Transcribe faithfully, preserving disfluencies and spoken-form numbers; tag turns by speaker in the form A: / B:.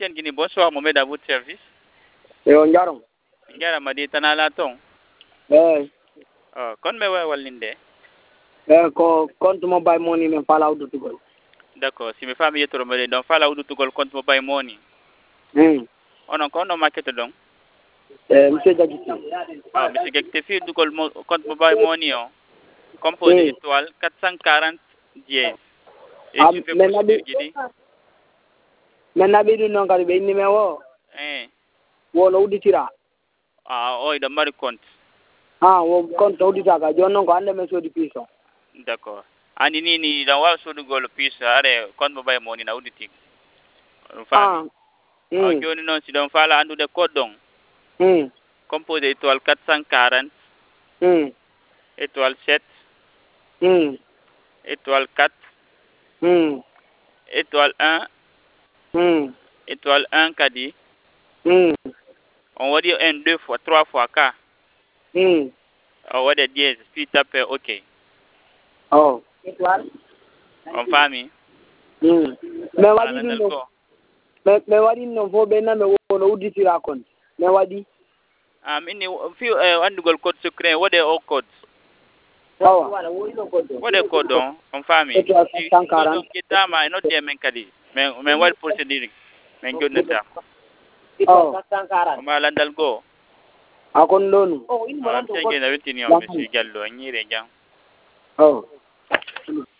A: Tiens Guinée, bonsoir, Mohamed à votre service.
B: Yo njarom.
A: Ngara madi tanala tong.
B: Eh,
A: Oh, kon me wa walinde.
B: eh ko compte mobile money men fala udu tugol.
A: D'accord, si mes familles to romele donc fala udu tugol compte mobile money.
B: Hmm.
A: On encore no market donc.
B: Eh, monsieur Jagiti.
A: Ah, monsieur Gekte fi dugol mo, compte mobile money on. Composé
B: Hmm.
A: étoile quatre cent quarante dièse. Et
B: Ah,
A: tu fais
B: men
A: procédure
B: nabi
A: gidi.
B: men nabi du non kadi be inni me wo.
A: Eh.
B: Wo no uditira.
A: Ah, oh, il a mari compte.
B: Ah, wo compte udita ka jonnon ko ande men sodi piso.
A: D'accord. Ani nini da wa so dugol puce are compte mobile money na uditi. On
B: Ah.
A: fami. Ah,
B: Hmm.
A: joni non si don fala andu de code donc.
B: Hmm.
A: Composé étoile quatre cent quarante,
B: Hmm.
A: étoile sept,
B: Hmm.
A: étoile quatre,
B: Hmm.
A: étoile un,
B: Hmm.
A: étoile un kadi.
B: Hmm.
A: On va dire un, deux fois, trois fois K.
B: Hmm.
A: On va dire dièse, puis taper OK.
B: Oh. Étoile.
A: On famille.
B: Hmm. Me wadi
A: Voilà,
B: du
A: dans le
B: no.
A: corps.
B: Me me wadi no fo be na me wo no uditira compte. Me wadi.
A: Ah, mini, fi eh, andugol code secret, what the old code?
B: Awa.
A: What the code on? On famille.
B: Étoile
A: Si,
B: cent
A: si, non,
B: quarante.
A: kita ma, non, dia men kadi. Men, men, what procedure? Men, go neta.
B: Oh.
A: On va là dans le corps.
B: Akon donu.
A: Ah, monsieur, il y a une monsieur Gallo, il y a
B: Oh.